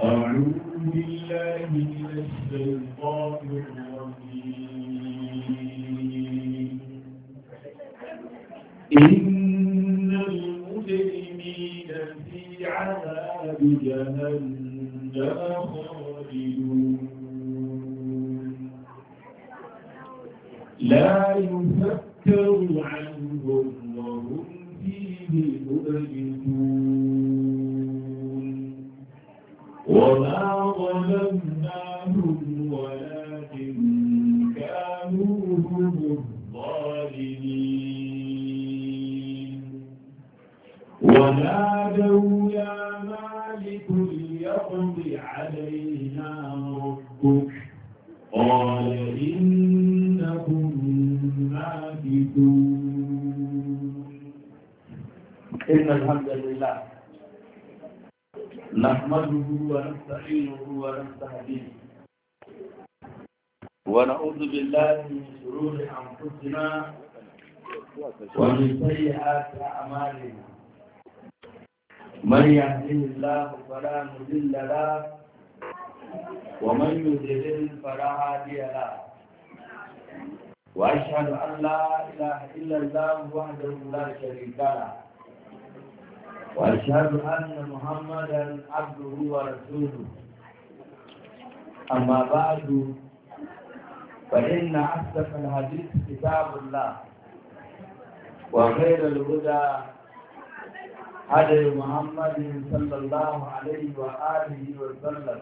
أعوذ بالله من الشيطان الرجيم إن المجرمين في عذاب جهنم خالدون لا يفتر عنهم وهم فيه مبلسون وما ظلمناهم ولكن كانوا هم الظالمين ونادوا يا مالك ليقض علينا ربك قال إنكم ماكثون إن الحمد لله نحمده ونستعينه ونستهديه ونعوذ بالله من شرور أنفسنا ومن سيئات أعمالنا من يهده الله فلا مضل له ومن يضلل فلا هادي له وأشهد أن لا إله إلا الله وحده لا شريك له وأشهد أن محمدا عبده ورسوله أما بعد فإن أصدق الحديث كتاب الله وخير الهدى هدي محمد صلى الله عليه وآله وسلم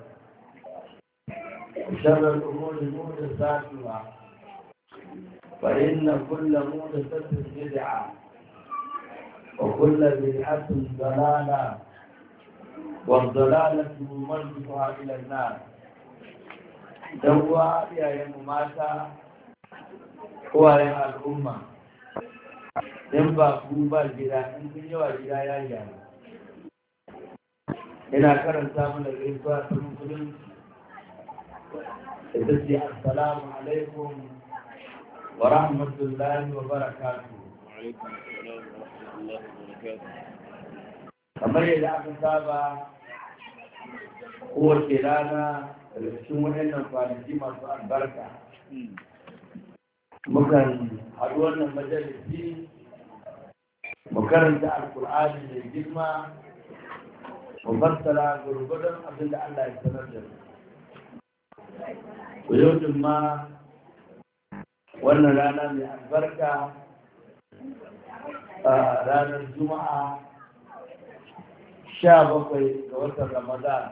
وشر الأمور محدثاتها فإن كل محدثة بدعة وكل بدعة ضلالة والضلالة مرجعها إلى النار دوا يا مماتا هو يا الأمة in ba ku ba gida in kun yawa gida ya gyara ina karanta mana gaisuwa ta musulunci ita ce assalamu alaikum wa rahmatullahi wa barakatuhu. Kamar yadda aka saba kowace rana daga cikin waɗannan kwanaki masu albarka mukan haɗu wannan majalisi mu karanta alkur'ani mai girma mu fassara gurgurdan abin da Allah ya sanar da mu yau ma wannan rana mai albarka a ranar juma'a 17 ga watan ramadan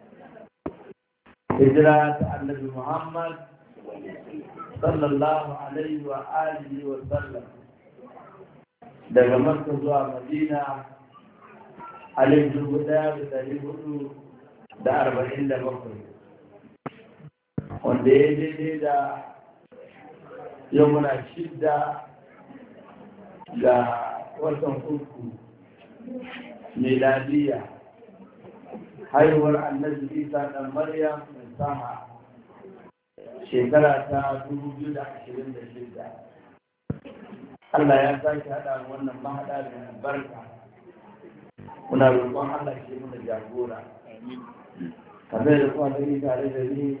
hijira ta annabi muhammad sallallahu alaihi wa alihi wa sallam daga makka zuwa madina alif 1447 wanda ya daidai da yau muna 6 ga watan uku miladiya haihuwar annabi isa dan maryam mai sama shekara ta 2026. Allah ya sake haɗa wannan mahaɗa da albarka. Muna roƙon Allah ke muna jagora. Kamar da kuma gani tare da ni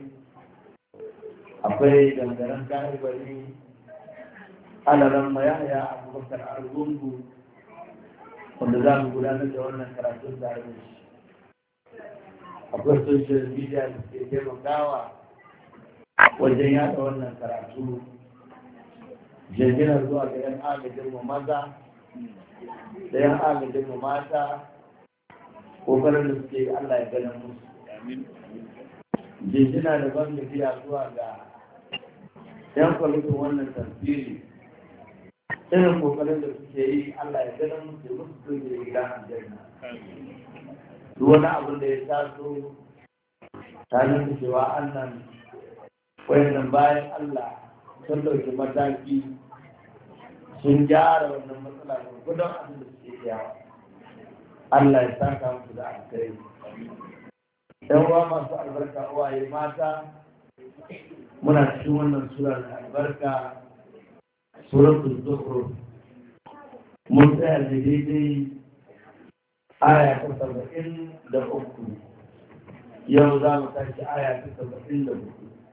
akwai dangaren ɗalibari alaran mayaya abubakar argungu wanda za mu gudanar da wannan karatun tare da shi. Akwai social media da ke taimakawa wajen yaɗa wannan karatu. Jirginar zuwa ga 'yan agajin mu maza da 'yan agajin mu mata kokarin da suke Allah ya gana musu. Jirgina da ban tafiya zuwa ga 'yan kwalitin wannan tafsiri irin kokarin da suke yi Allah ya gana musu da musu sun yi gida a jirna. Duk wani abin da ya taso ta nuna cewa annan wayannan bayan Allah sun ɗauki mataki sun gyara wannan matsala da gudun abin da suke yawa. Allah ya saka musu da alkhairi. Ɗan uwa masu albarka uwaye mata muna cikin wannan sura da albarka suratul zukhruf mun tsaya da daidai aya ta 73 yau za mu tashi aya ta 74.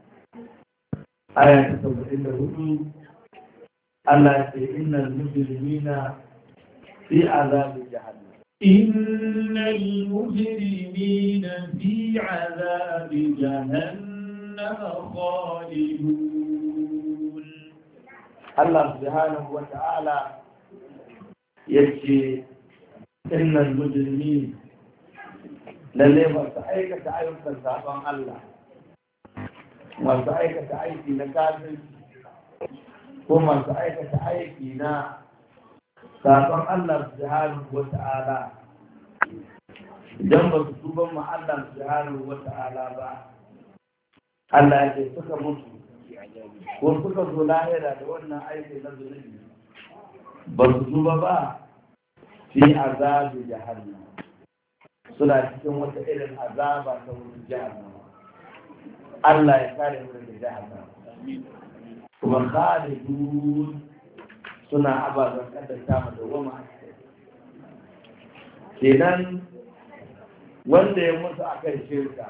Aya ta 74 Allah ce innal mujrimina fi azabi jahannam. Innal mujrimina fi azabi jahannam khalidun. Allah subhanahu wa ta'ala yace innal mujrimina lalle masu aikata ayyukan sabon Allah, masu aikata aiki na kafirci ko masu aikata aiki na sabon Allah subhanahu wa ta'ala, idan ba su tuban ma Allah subhanahu wa ta'ala ba, Allah ya ce suka mutu ko suka zo lahira da wannan aiki na zunubi ba su tuba ba, fi azabi jahannam, suna cikin wata irin azaba ta wurin jahannama. Allah ya kare mu daga jahannama. Kuma khalidun, suna ababen kaddata mu da wama a cikin. Kenan wanda ya mutu akan shirka,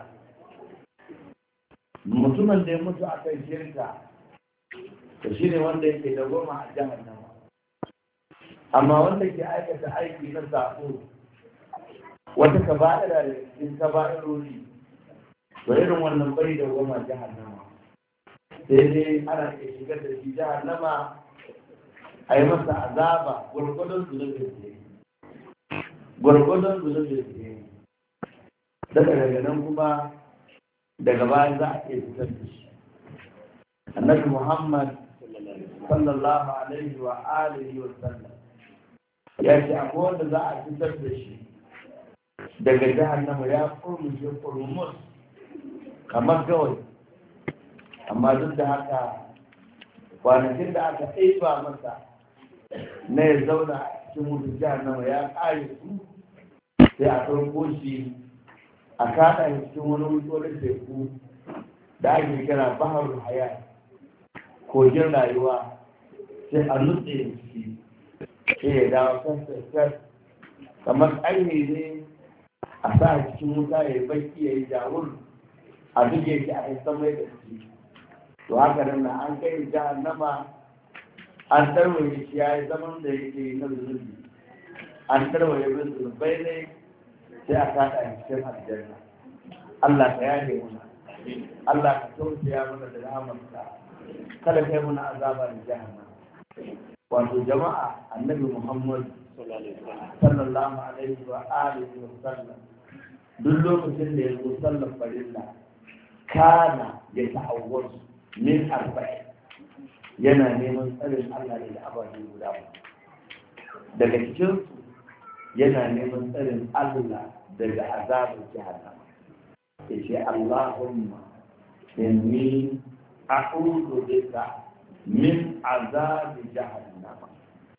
mutumin da ya mutu akan shirka, to shi ne wanda yake da wama a jahannama. Amma wanda ke aikata aiki na sako, wata kaba'ira da cikin kaba'irori, to irin wannan bai da goma jahannama, sai dai ana iya shigar da shi jahannama a yi masa azaba gwargwadon zunubin da ya yi, gwargwadon zunubin da ya yi. Daga nan kuma daga baya za a iya fitar da shi. Annabi Muhammad sallallahu alaihi wa alihi wa sallam ya ce akwai wanda za a fitar da shi daga jahannama ya kurmushe kurmus kamar gawai, amma duk da haka kwanakin da aka ɗaiba masa na ya zauna a cikin wutar jahannama ya ƙare su, sai a ɗauko shi a kaɗa cikin wani wutorin teku da ake kira baharul haya, kogin rayuwa, sai a nutse shi sai ya dawo kan sassar kamar ƙarni ne a sa cikin wuta ya yi baki ya yi jawur a duke shi a haifar mai da shi. To haka nan na an kai jahannama, an tarwaye shi ya yi zaman da yake na zunubi, an tarwaye bin zunubai ne, sai a kaɗa a cikin aljanna. Allah ka yaye muna, Allah ka tausaya mana da rahamarka, kada kai muna azaba da jahannama. Wato jama'a, annabi Muhammad sallallahu alaihi wa alihi wa sallam duk lokacin da ya zo sallar farilla kana ya ta'awwaz min arba'in, yana neman tsarin Allah da ababen guda daga cikin su yana neman tsarin Allah daga azabin jahannama. Yace Allahumma inni a'udhu bika min azabi jahannama.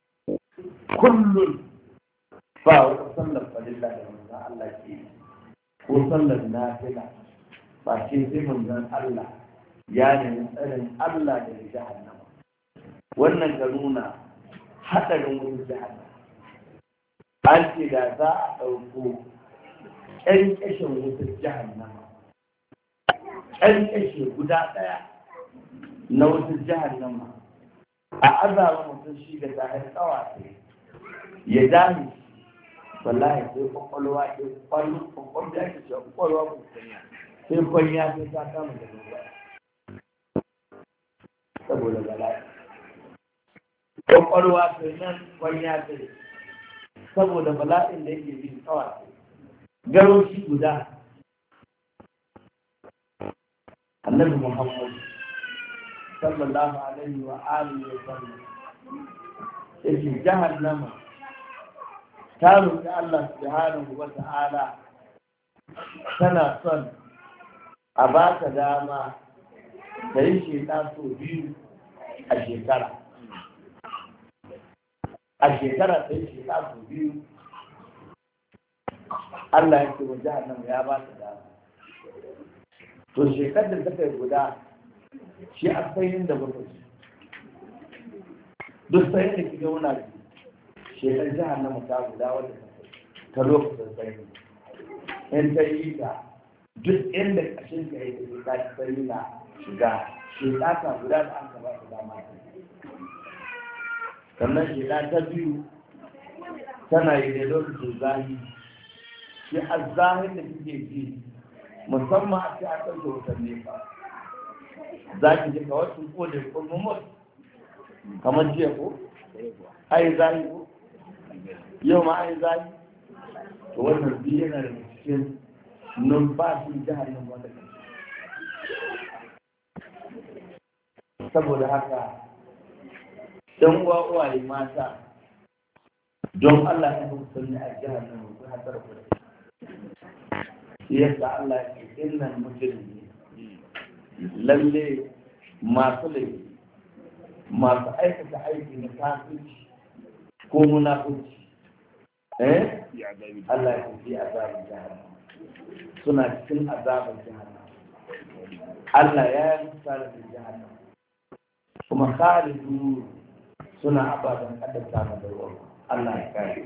Kullum ba wata sallar farilla da manzon Allah ke ko sallar nafila ba ce sai manzon Allah ya nemi tsarin Allah da jahannama. Wannan ka nuna haɗarin wurin jahannama. An ce da za a ɗauko ƙyanƙyashin wutar jahannama, ƙyanƙyashe guda ɗaya na wutar jahannama, a azaba mutum shi da zahir tsawaye ya dami, wallahi sai kwakwalwa ke kwakwalwa ya ke cewa kwakwalwa ku sai kwanya sai ta kama da ruwa saboda bala'i. Kwakwalwa sai nan kwanya sai saboda bala'in da yake bin tsawaye. Garo shi guda annabi Muhammad sallallahu alaihi wa alihi wa sallam yake jahannama ta roƙi Allah subhanahu wa ta'ala tana son a ba ta dama ta yi shekara sau biyu a shekara. A shekara ta yi shekara sau biyu. Allah ya ce wa jahannama ya ba ta dama. To shekar da ta kai guda shi a sayin da muka ci. Duk sayin da kiga muna ji shekar jahannama ta guda wanda ta lokacin sayin. In ta yi ta duk inda kashin ka yake da sai na shiga shekata guda da an ka ba su dama sannan shekata ta biyu tana yi da lokacin zahi shi azzahin da kike ji musamman a ce a ɗauke wutar nefa za ki ji kawai sun kone kurmumur kamar jiya ko ai zahi ko yau ma ai zahi to wannan biyu yana da cikin numfashin jihar nan wanda kan saboda haka ɗan uwa uwaye mata don Allah ya musulmi a jihar nan ku hasar ku yadda Allah ya ce innan mujrimi lalle masu laifi masu aikata aiki na kafirci ko munafunci Allah ya ce azabin jahannam suna cikin azabin jahannam Allah ya yi misalin jahannam kuma khalidu suna ababen kaddata na da ruwa Allah ya kare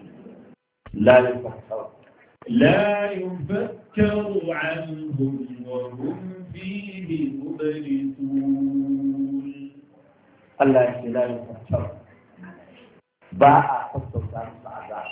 لا يفتر عنهم وهم فيه مبلسون الله لا يفتر باع فصل سامس عذاب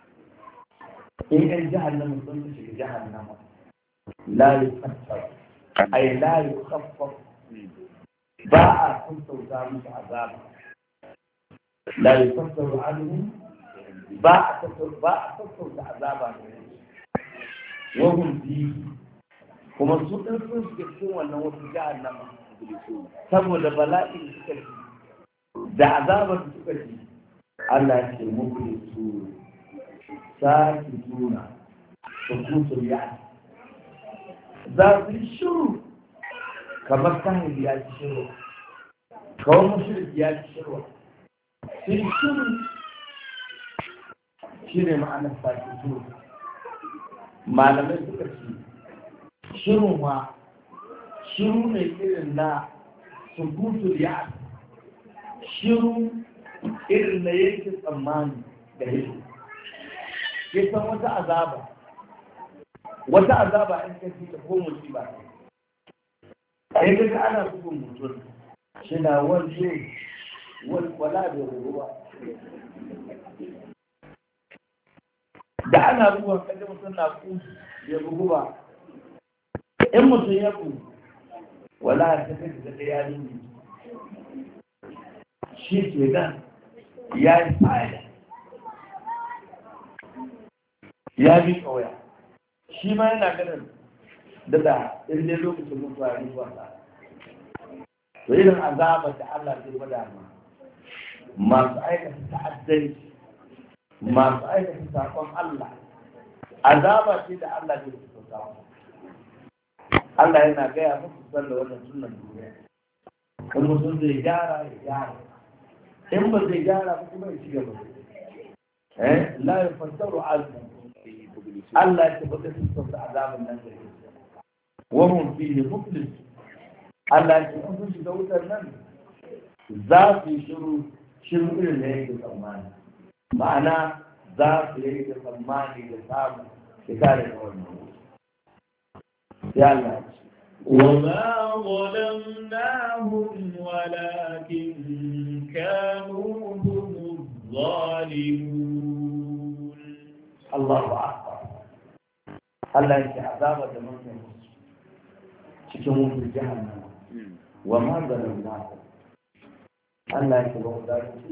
إن جهنم ظلمش جهنم لا يفتر أي لا يخفف باع فصل سامس عذاب لا يفتر عنهم باع فصل عذاب wahun biyu kuma su ɗin sun shiga cikin wannan wasu jahannama saboda bala'in suka ji da azabar da suka ji Allah ya ce muku su sake juna su kusur ya za su yi shiru kamar kahiri ya ci shiru kawai mashirki ya ci shiru su yi shiru shi ne ma'anar sake juna malamai suka ce shirin wa shiru ne irin na sukutul ya shiru irin na yake tsammani da yake ke san wata azaba in ka ci ta ko musiba in ka ana bugun mutum shi na wani wala da ruwa da ana bugun kaje mutum na ku ya bugu ba in mutum ya ku wala ta kai da ya yi shi ke nan ya yi fa'ida ya bi kawaya shi ma yana ganin da inda lokacin mutuwa ya yi wasa to irin azabar da Allah zai gwada masu aikata ta'addanci masu aikata sakon Allah azaba ce da Allah zai su samu Allah yana gaya musu sallah wannan sunan duniya in mutum zai gyara ya gyara in ba zai gyara ba kuma ya ci gaba la yafattaru azmu Allah ya tabbata su sauka azabin nan da wa hum fihi muflis Allah ya ce sun shiga wutar nan za su yi shiru irin da yake tsammani ma'ana za su yi da tsammani da samu shiga da wannan ya Allah وما ظلمناهم ولكن كانوا هم الظالمون الله أكبر الله يكي عذاب دمنا cikin wutar jahannama wa ma zalamnahu Allah yake ba mu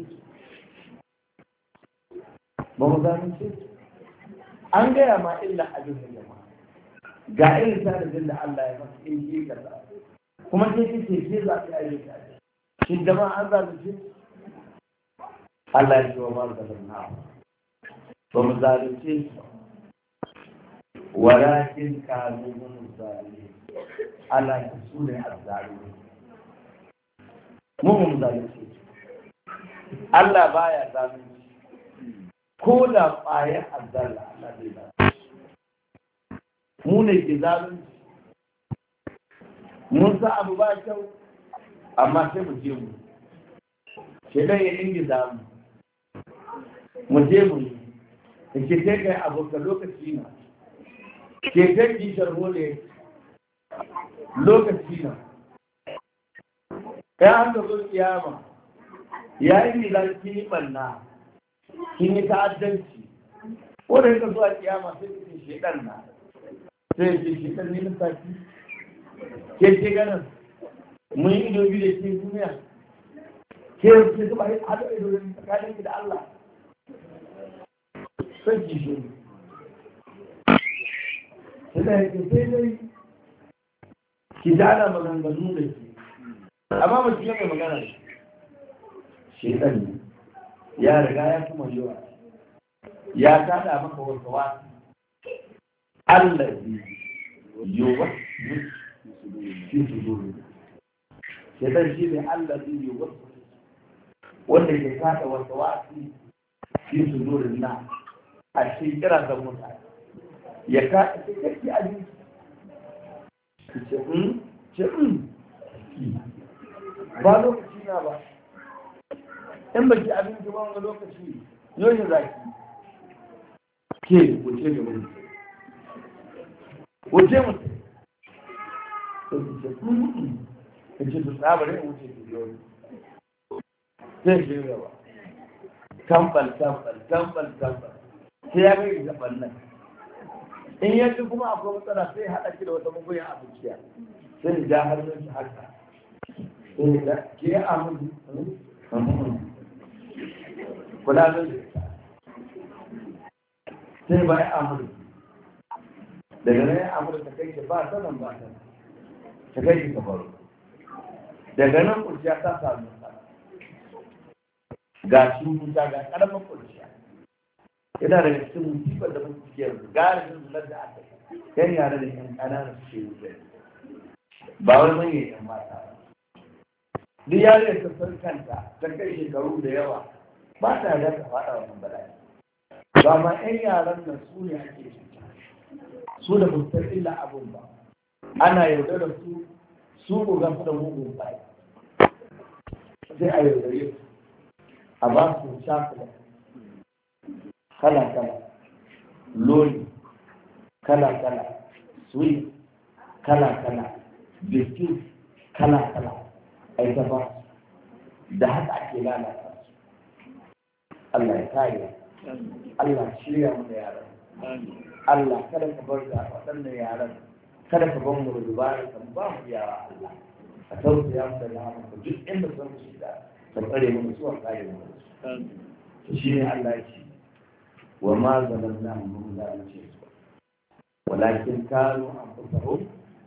zalunci an gaya ma illa abin da jama'a ga irin tarihin da Allah ya masa in ji kaza kuma sai ce ke za ta yi ta shi jama'a an zalunci Allah ya ce wa ma zalamnahu ba mu zalunci walakin kanu mun zalimin Allah ya su ne azzalimi mun zalunci Allah baya zalunci ko da ƙwayar azzalla Allah bai zalunci mu ne ke zalunci mun sa abu ba kyau amma sai mu je mu shedan ya ingiza mu je mu yi da ke kai abu ka lokaci na ke kai kishar hole lokaci na ya an zo kiyama ya yi milan kini ɓanna kini ta'addanci wadda ya zuwa kiyama sai ke shekar na sai ke shekar ne na sati ke ganin mun yi ido biyu da ke duniya ke zuba haɗa ido da tsakanin da Allah sai ki shi sai da yake sai dai ki dana maganganu da ke amma ba ki mai magana shekar ne ya riga ya kuma yawa ya tada maka wasu wasu Allah ne yiwuwa shi su dole shekar shi ne Allah ne yiwuwa wanda ke tada wasu wasu shi su dole na a cikin kira da mutane ya kada shi kake abinci ce ba lokaci na ba in ba ki abinci ba wani lokaci yau zaki ke wuce da wuri wuce mutu ta ce su tsabarin wuce da yau sai shi gaba tambal sai ya gari zaɓar nan in yanzu kuma akwai matsala sai haɗa ki da wata magoyin abinciya sai da hannun shi haka sai da ke amin kula da sai ba ya amin daga nan ya amin ta kai ki ba sanan ba ta kai ki kabaru daga nan kurciya ta samu ga shi wuta ga ƙaramin kurciya yana daga cikin musibar da muke ciki galibin zunar da aka yan yare da yan ƙananan su ce wuce ba wani manyan yan mata duk yare da ta kanta ta kai shekaru da yawa ba ta da ta faɗa wannan bala'i ba ma yan yaran nan su ne ake cuta su da mutar illa abun ba ana yaudar da su ko gasu da mugun bai sai a yaudare su a ba su shafi kala-kala loli kala-kala sweet kala-kala biskit kala-kala aita ba da haka ake lalata su Allah ya kare Allah shirya mu da yaran Allah kada ka bar da waɗannan yaran kada ka bar mu da dubara kan ba mu yawa Allah a tausaya mu da rahama duk inda sun shiga ka tsare mu su a kare mu to shine Allah ya ce وما ظلمناهم هم لا يشركون ولكن كانوا هم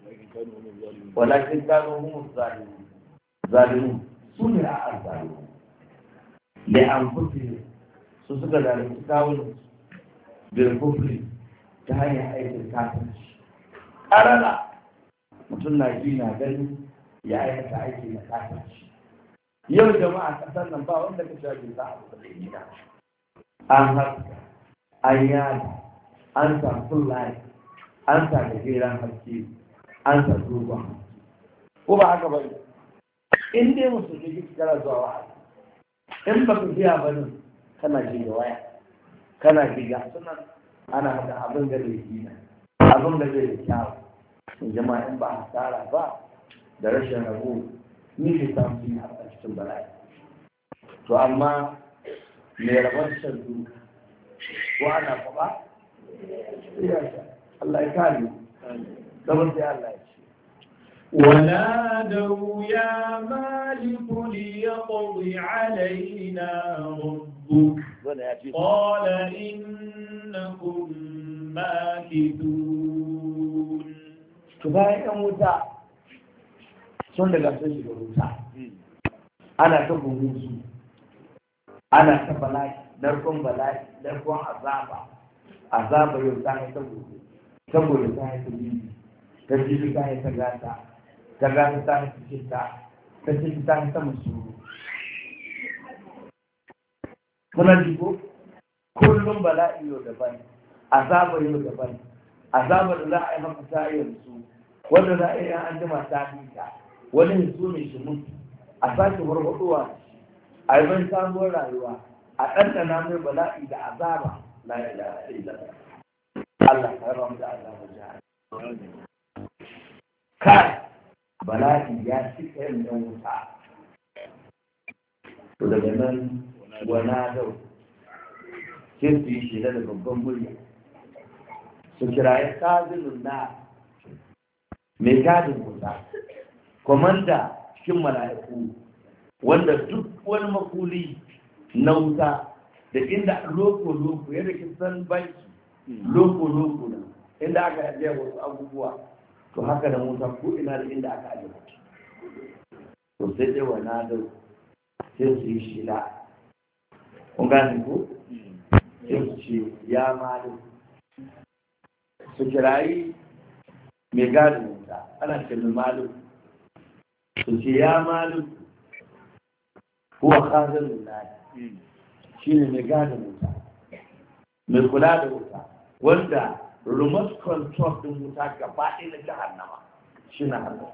الظالمون ظالمون سنع الظالمون لأنفسهم سوسك ذلك تكاون بالكفر تهيئ أيضا الكافر أرلا mutum na ji na gani ya aikata aiki na kafirci yau jama'a kasar nan ba wanda ka shafi za a kusa da gida an haska an yada an sa full life an sa da geran haske an sa dogon ko ba haka ba in dai musulmi kike kara zuwa wa'azi in ba ka biya ba nan kana ji da waya kana ji ga sunan ana hada abin da zai yi abin da zai kyawu in jama'a in ba a tsara ba da rashin rabo ni ne samu yi a cikin bala'i to amma mai rabar shan duka ko ana faɗa Allah ya kare gaban sai Allah ya ce ونادوا يا مالك ليقض علينا ربك قال إنكم ماكثون bayan wuta sun daga sun shiga wuta ana ta bugun su ana ta bala'i narkon azaba yau ta haita gobe saboda ta haita bibi ta jibi ta haita gata ta haita cinta ta cinta ta haita musu kuna jiko kullum bala'i yau daban azaba yau daban azaba da za a yi maka ta yanzu wanda za a yi an jima ta fita wani hisu mai shi mutu a sake warwaɗowa a yi ban samuwar rayuwa a ɗanɗana mai bala'i da azaba la ilaha illallah Allah ya raba mu da azabar jahannama kai bala'i ya ci kayan ɗan wuta to daga nan wana dau sai su yi shida da babban murya su kiraye kazinin na mai gadin wuta komanda cikin mala'iku wanda duk wani makuli na wuta da inda loko-loko yadda kisan banki loko-loko na inda aka ajiye wasu abubuwa to haka da wuta ko ina da inda aka ajiye to sai dai wana dau sai su yi shida kun gane ko sai su ce ya malu su kirayi mai gadin wuta ana ce mai malu su ce ya malu kuwa khazin lullahi shi ne mai gadin wuta mai kula da wuta wanda remote control din wuta gaba ɗaya na jahannama shi na hannun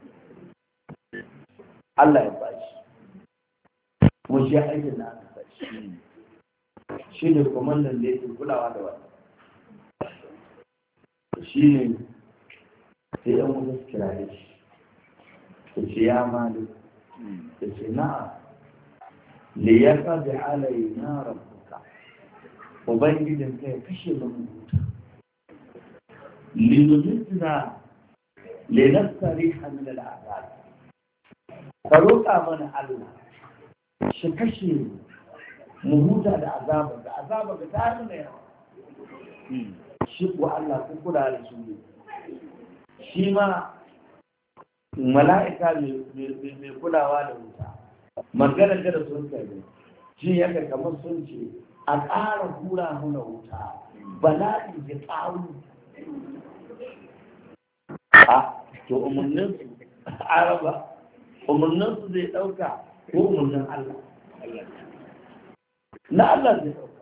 Allah ya bashi mun shi aikin da aka bashi shi ne kwamandan da yake kulawa da wani shi ne sai yan wuta su kira shi ta ce ya malu ta ce na'a liyaka da alayi na rabuka ubangijin ka ya kashe mun wuta linulitina linastari hamil al'adar ka roƙa mana Allah shi kashe mu huta da azaba ga tarin da yawa shi kuwa Allah kun kula da shi shi ma mala'ika mai kulawa da wuta magana da sun kai shi ya kamar sun ce a ƙara hura muna wuta bala'i ya ƙaru a to umarninsu araba umarninsu zai ɗauka ko umarnin Allah na Allah zai ɗauka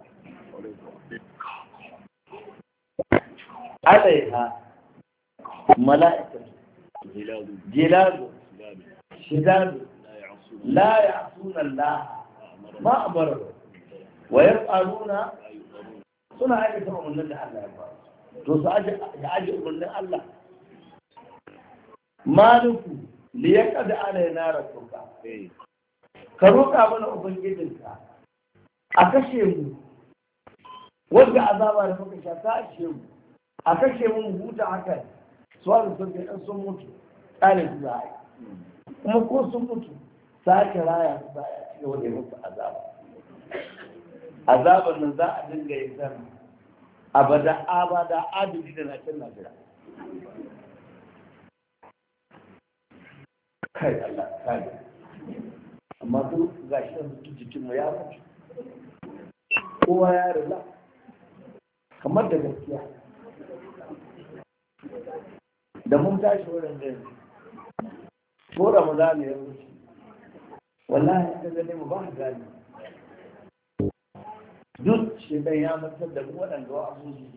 alaiha mala'ikatu jiladu shidadu la ya'suna Allah ma amara wa yaf'aluna suna aikata umarnin da Allah ya ba to su aje umarnin Allah maliku liyaqad alaina rabbuka ka roƙa mana ubangijinka a kashe mu wanda azaba da muka sha ta ashe mu a kashe mu huta haka suwa sun kai sun mutu tsare su za a yi kuma ko sun mutu sake raya su za a ci wanda ya mutu azaba azaban nan za a dinga yin sana abada adadi da na can najira kai Allah kai amma duk ga shi da jikinmu ya mutu kowa ya rila kamar da gaskiya da mun tashi wurin gani ko Ramadan ya wuce wallahi ka gane mu ba gani duk shi dan ya mutar da mu waɗanda wa abuji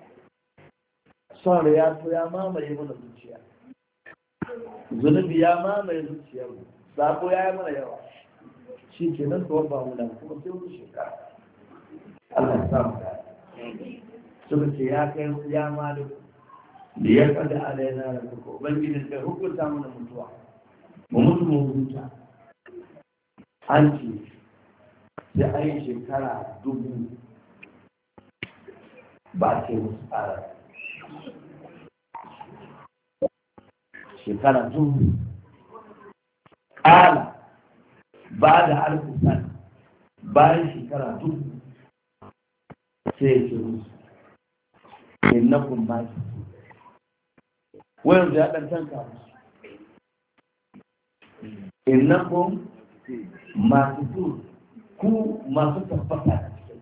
son ya to ya mamaye mana zuciya zunubi ya mamaye zuciyar mu sako ya yi mana yawa shi ke nan kawai ba mu nan kuma sai wani shekara Allah ya samu da suka ce ya kai ya malu da ya kada alaina da kuka ubangijin kai hukunta mana mutuwa mu mutu mu huta an ce sai an yi shekara 1000 ba ce musu tsara shekara 1000 ƙala ba da alkusan bayan shekara 1000 sai ya ce musu innakun maki wayan da ya ɗan tanka musu innakun masu ku masu tabbata da cikin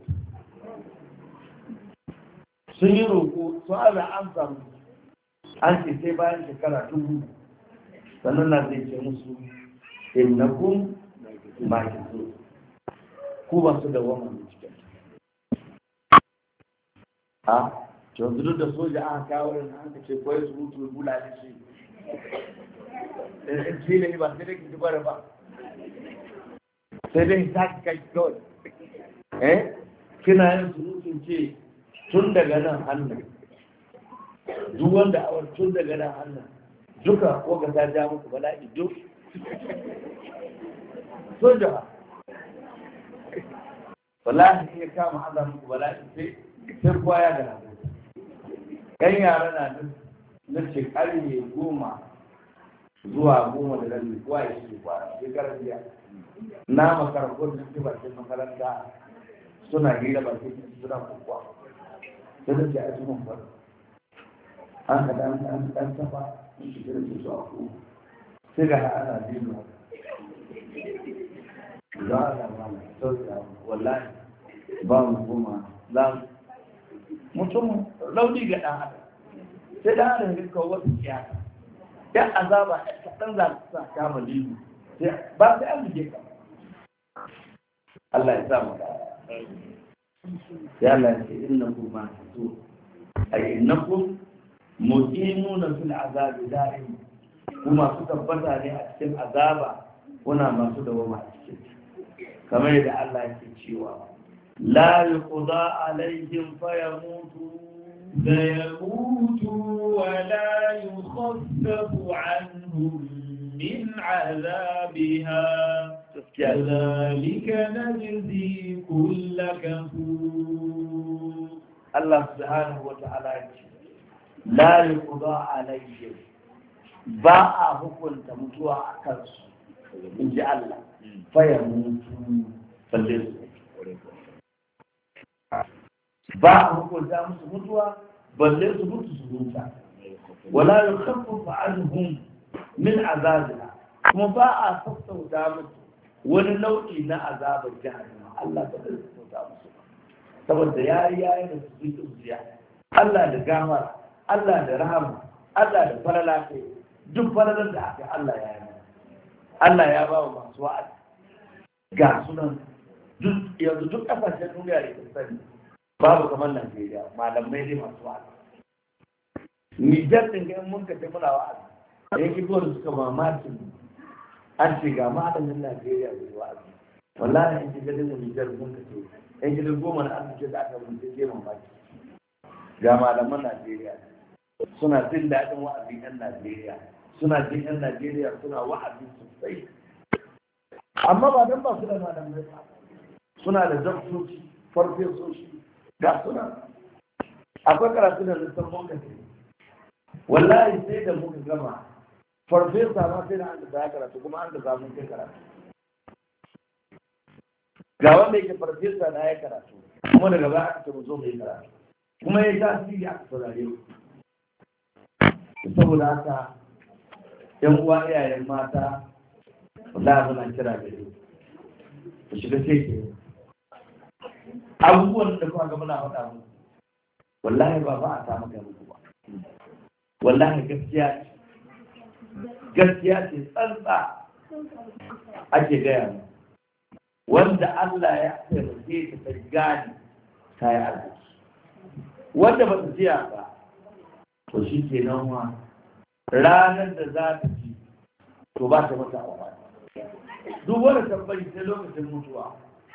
sun yi roƙo su ala an samu an ce sai bayan shekara 1000 sannan na zai ce musu innakun masu ku ba su da wama cikin a yanzu duk da soja aka kawo da an ka ce kawai su mutu bula da shi in ce ne ba sai da ki bara ba sai dai ta kai kawai kina yin surutun ce tun daga nan hannun duk wanda a tun daga nan hannun duka koga ta ja muku bala'i duk soja wallahi ya kama haza muku bala'i sai kuwa ya gana kan yara na ce ƙarfe 10 zuwa 10 da rabi kuwa ya shi kwana shekarar jiya na makarantar da suke bakin makaranta suna hira bakin suna kukuwa sai da ce a cikin kwanu an ka dan tafa in shi da su a ku sai ga ana biyu za a da mana sauya wallahi ba mu kuma za mutum launi ga ɗan adam sai ɗan adam ya kawo wata kiyata yan azaba kaɗan za su sa kama limu ba sai an buge ka Allah ya sa mu da ya Allah ya ce innakum ma tu ay innakum muqimuna fil azabi da'im kuma su tabbata ne a cikin azaba kuna masu dawama a cikin kamar yadda Allah yake cewa la yuqda alaihim fayamutu ولا يخفف عنهم من عذابها كذلك نجزي كل كفور الله سبحانه وتعالى لا يقضى عليهم باء hukunta mutuwa a kansu in ji Allah faya mutu falle su ba a hukunta musu mutuwa balle su mutu su huta wala yukhaffafu anhum min azabiha kuma ba a sassauta musu wani nau'i na azabar jahannama Allah ba zai sassauta musu saboda yayi da su yi zuciya Allah da gafara Allah da rahama Allah da falala kai duk falalar da aka Allah ya yi Allah ya ba wa masu wa'azi ga sunan yanzu duk kasashen duniya da ke sani babu kamar Najeriya malamai ne masu wa'azi Nijar din ga mun ka tafi muna wa'azi yake ko da suka mamaki an ce ga malamin Najeriya da wa'azi wallahi in ji gadin Nijar mun ka ce in gidan goma na arziki da aka mun ce mamaki ga malaman Najeriya suna jin daɗin wa'azi ɗan Najeriya suna jin ɗan Najeriya suna wa'azi sosai amma ba dan ba su da malamai ba suna da zartoci farfesoshi ga suna akwai karatu da lissan mun kace wallahi sai da muka gama farfesa ma sai da an da karatu kuma an da zamun kai karatu ga wanda yake farfesa na ya karatu kuma daga baya aka ce mu zo mu yi karatu kuma ya tasiri aka saurare mu saboda haka yan uwa iyayen mata wallahi muna kira gare ku shiga sai abubuwan da kuma ga muna faɗa muku wallahi ba a samu ga muku ba wallahi gaskiya ce tsantsa ake gaya mu wanda Allah ya taimake ta gani ta yi arziki wanda ba su jiya ba to shi ke nan wa ranar da za ta ci to ba ta mata awa duk wanda tabbari sai lokacin mutuwa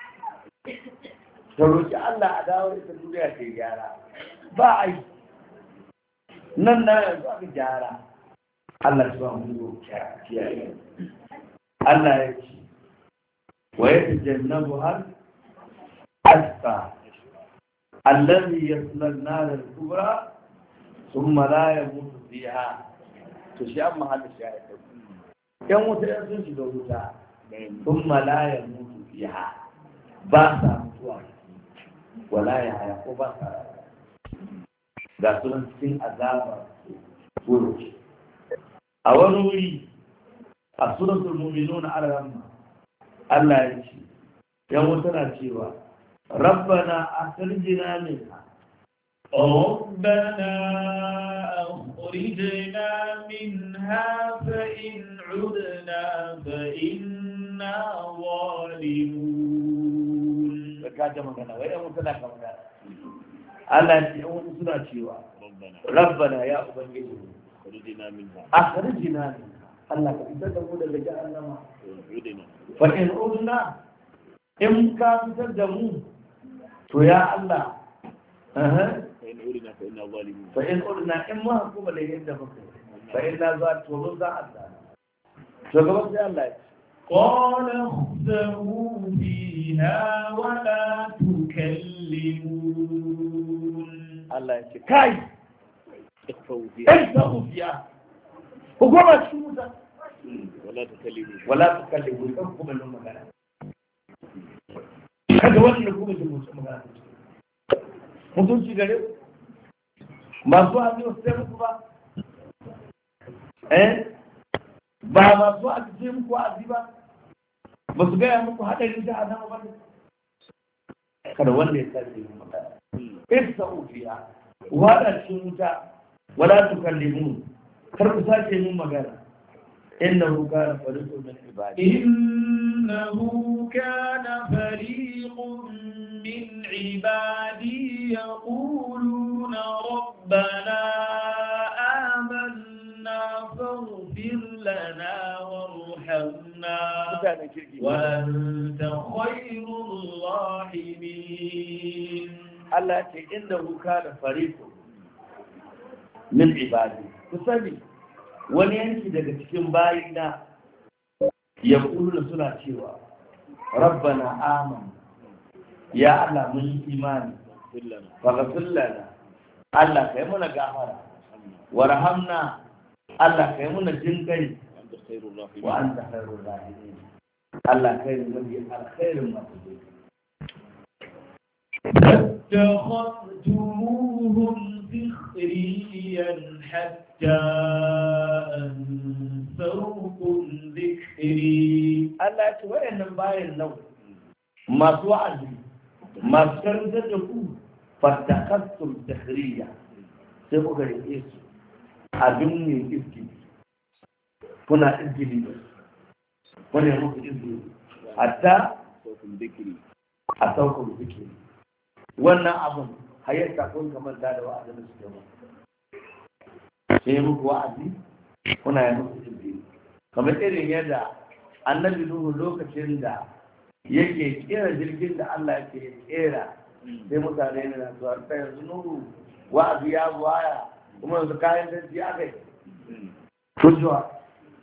ta roƙi Allah a dawo ita duniya ta gyara ba a yi nan na yanzu aka gyara Allah su ba mu kiyaye Allah ya ce wa yatajannabu har asqa الذي يصل النار الكبرى ثم لا يموت فيها تشاء محل الشاهد كم متأسس دوتا ثم لا يموت فيها باسا متوى ولا يحيى باسا ga sunan cikin azaba furuci a wani wuri a suratul mu'minun al-rahman Allah ya ce yan wata na cewa ربنا أخرجنا منها ربنا أخرجنا منها فإن عدنا فإنا ظالمون فكاجة مكانا وإيه مكانا كمكانا الله يقول سنة شيوا ربنا يا أبنجي أخرجنا منها الله كيف تقول لك أنما فإن عدنا إن كان تدمون to ya Allah فإن أولنا فإنا ظالمون فإن قلنا إما حكومة لهم دمكم فإنا ظالمون ذا شكرا يا الله قال اخسئوا فيها ولا تكلمون الله يقول كاي اخسئوا فيها حكومة شموسة ولا تكلمون حكومة لهم مكانا kada wannan hukumar da mutum magana mutunci gare masu hajji wasu sai muku ba ba masu hajji sai muku wa'azi ba ba su gaya muku haɗarin jahannama ba ne kada wanda ya sace mu magana isa ufiya wada cikin wuta wala tukallimun kar ku sace mu magana innahu kana fariqun min ibadi إنه كان فريق من عبادي يقولون ربنا آمنا فاغفر لنا وارحمنا وأنت خير الراحمين الله إنه كان فريق من عبادي تسمي ولينك daga cikin bayina yaquluna suna cewa rabbana amanna ya Allah mun yi imani faghfir lana Allah kai muna gafara warhamna Allah kai muna jinkai wa anta khairur rahimin Allah kai ne mafi alkhairin masu اتخذتموهم سخريا حتى أنسوكم ذكري Allah ya ce wayannan bayan nau masu wa'azi masu karantar da ku fattakastum takhriya sai kuka rike su abin ne iski kuna izgili ne wani muku izgili hatta a saukun zikiri wannan abin hayyarta kun kamar da wa'azin da suke ba sai muku wa'azi kuna yi muku izgili kamar irin yadda annabi Nuhu lokacin da yake kera jirgin da Allah yake kera sai mutane ne na zuwa ta yanzu Nuhu wa'azi ya buwaya kuma yanzu kayan danci aka yi kujuwa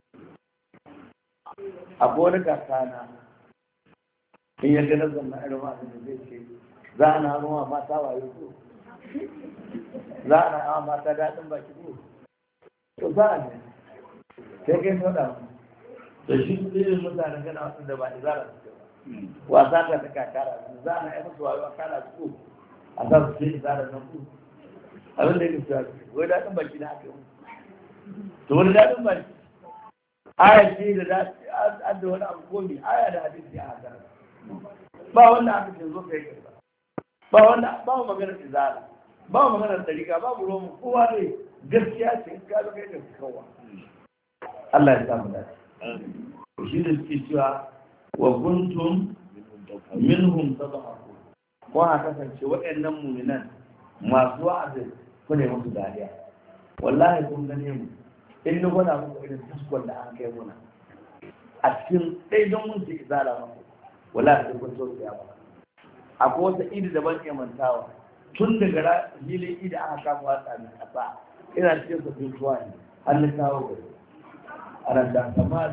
akwai wani kakana in ya gana zanna irin wa'azi da zai ce za a na ruwa mata wayo ko za a na mata daɗin baki ko to za a ne sai kai faɗa mu da shi irin mutanen gana wasu da ba izara su ba wasa ta ta kakara za a na yi musu wayo a kala su a sa su ce izara nan ku abin da yake cewa wai daɗin baki na aka yi to wani daɗin baki aya ce da daɗi an da wani abu komi aya da hadisi a hasara ba wanda aka ce zo kai kai ba wanda ba mu maganar izara ba mu maganar tarika ba mu romu kowa ne gaskiya ce in ka zo kai da kowa Allah ya samu dace shi da suke cewa wa kuntum minhum tadhaku ko a kasance waɗannan mu'minan masu wa'azi ku ne musu dariya wallahi kun gane mu in ni gwada muku irin fuskon da an kai muna a cikin ɗaya don mun ce izala muku wallahi sai kun so ya ba akwai wata idi da ban iya mantawa tun daga filin idi aka kama watsa mai kasa ina cikin sa tutuwa ne har na kawo gari ana da sama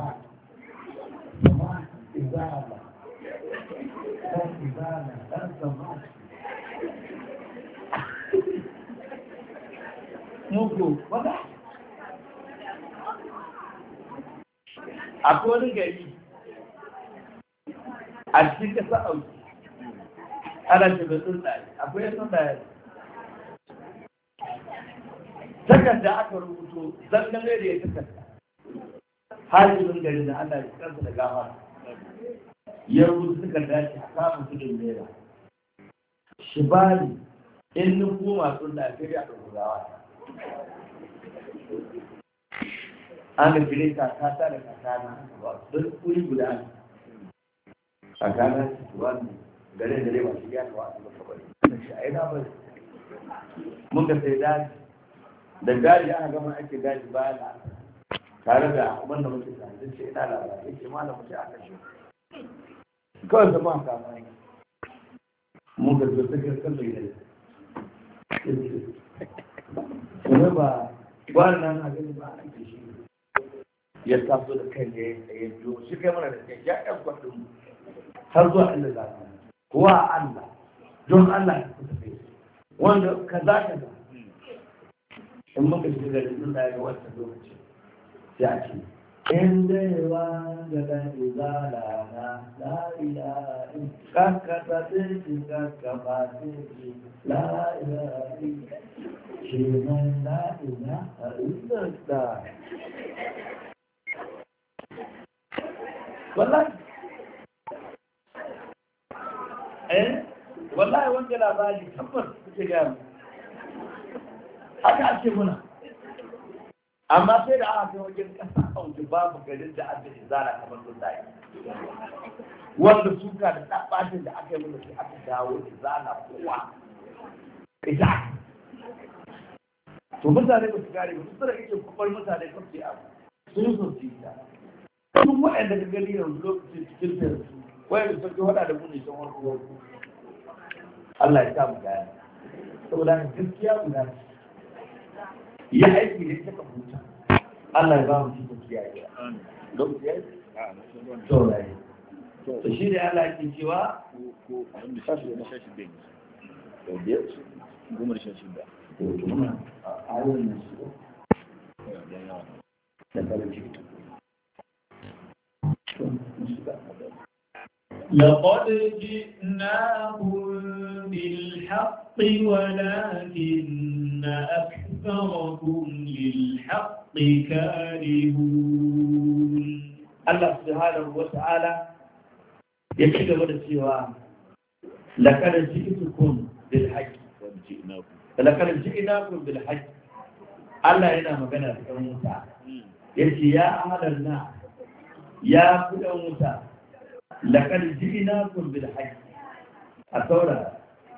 izala dan izala dan sama muku wata akwai wani gari a cikin kasa auki ana ce da tsuntsaye akwai yin tsuntsaye takarda aka rubuto zangare da ya takarda hajjibin gari da Allah ya kansa da gama ya rubuta takarda ya ce a samun tudun naira shi bani in nufu masu tsuntsaye a ɗaukurawa an ga fire kakata da kakana don kuri guda ne kakana wani gare gare ba shi ya kawo a cikin kabari da shi a yi na bari mun ga sai daji da daji aka gama ake daji bayan da tare da wanda muke tare da ce ina labari yake ma da muke aka shi kawai zama a kama ne mun ga zo ta kirkan mai gari kuma ba wannan abin ba a ke shi ya taso da kai ne ya biyo shi kai mana da kai ya ɗan kwaɗin har zuwa inda za ka kuwa Allah don Allah ya kusa kai wanda kaza in muka shiga da sun da ya wata lokaci sai a ce in dai wanda da izala na la ilaha in kaka ta tsinci kaka ba tsinci la ilaha in shi mai la ilaha illallah wallahi wallahi wanda labari tabbas kuke gaya haka ake muna amma sai da aka kai wajen kasa a wajen babu garin da aka yi zara kamar sun dai wanda suka da tabbatin da aka yi mana sai aka dawo da zana kowa ita to mutane ba su gane ba su tsara kake kubar mutane kan su abu sun so su yi ta duk waɗanda ka gani yanzu lokacin cikin da su wayanda sun ji hada da mu ne sun warko Allah ya sa mu gane saboda gaskiya mu gane ya aiki da ita ka huta Allah ya ba mu cikin kiyaye lokaci ya to rai to shi da Allah yake cewa ko wanda shashi na shashi bin to biyar goma da shashi da to kuma ayoyin nan su da farin ciki لقد جئناهم بالحق ولكن أكثركم للحق كارهون الله سبحانه وتعالى يكتب ودسيوا لقد جئتكم بالحق لقد جئناكم بالحق الله هنا مغنى في موسى يجي يا أهل النار يا كل موسى لقد جئناكم بالحق أتورا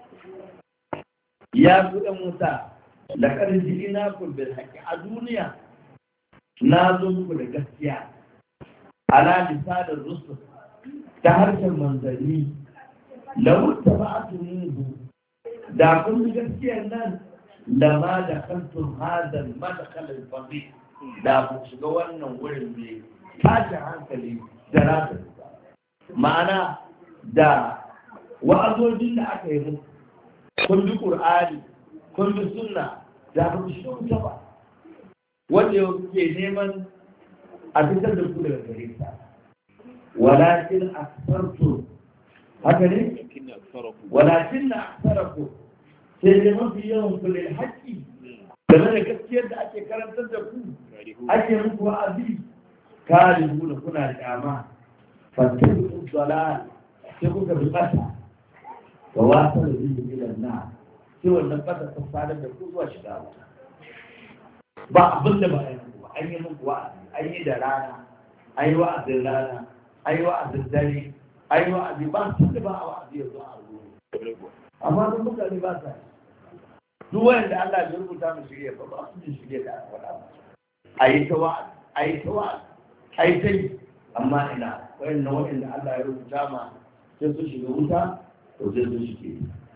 يا كل موسى لقد جئناكم بالحق الدنيا نازم كل gaskiya على لسان الرسل تهرش المنزلين لو اتبعتموه da kun bi gaskiyar nan lama da kantum hadal madkhal al-fadil da ku shiga wannan wurin ne tashi hankali da rata ma'ana da wa'azojin da aka yi muku kun bi qur'ani kun bi sunna da ku shiga wuta ba wanda yau kuke neman a fitar da ku daga gare ta walakin aksartu haka ne walakin aksaraku sai dai mafi yawan ku lil haqqi game da gaskiyar da ake karantar da ku ake muku wa'azi karihuna kuna kyama fatahu dalal sai kuka bi kasa wa wasal bihi ila an-nar sai wannan kasa ta fara da ku zuwa shiga wuta ba abin da ba a yi muku an yi muku wa'azi an yi da rana an yi wa'azin rana an yi wa'azin dare an yi wa'azi ba su da ba a wa'azi yanzu a ruwa amma sun mutane ba sa duk wanda Allah ya rubuta mu shirye ba ba su ji shirye da aka faɗa a yi ta wa'azi a yi ta wa'azi a yi ta yi amma ina wayannan wanda Allah ya rubuta ma sai su shiga wuta to sai su shige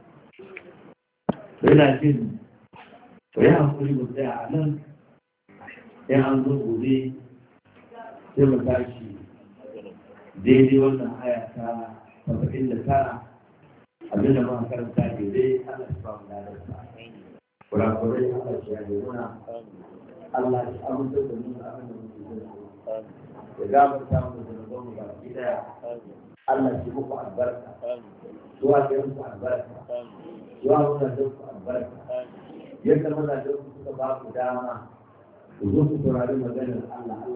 to ina jin to ya hankali mu tsaya a nan in an zo gobe sai mu tashi daidai wannan aya ta 79 abinda ma karanta daidai Allah ya ba mu ladarsa kurakurai Allah ya yi muna Allah ya amince da mu abin da muke yi ya gafarta mu da zunuban mu baki daya Allah ya muku albarka zuwa ga muku albarka zuwa ga muku albarka yadda maza da suka ba ku dama ku zo ku saurari maganar Allah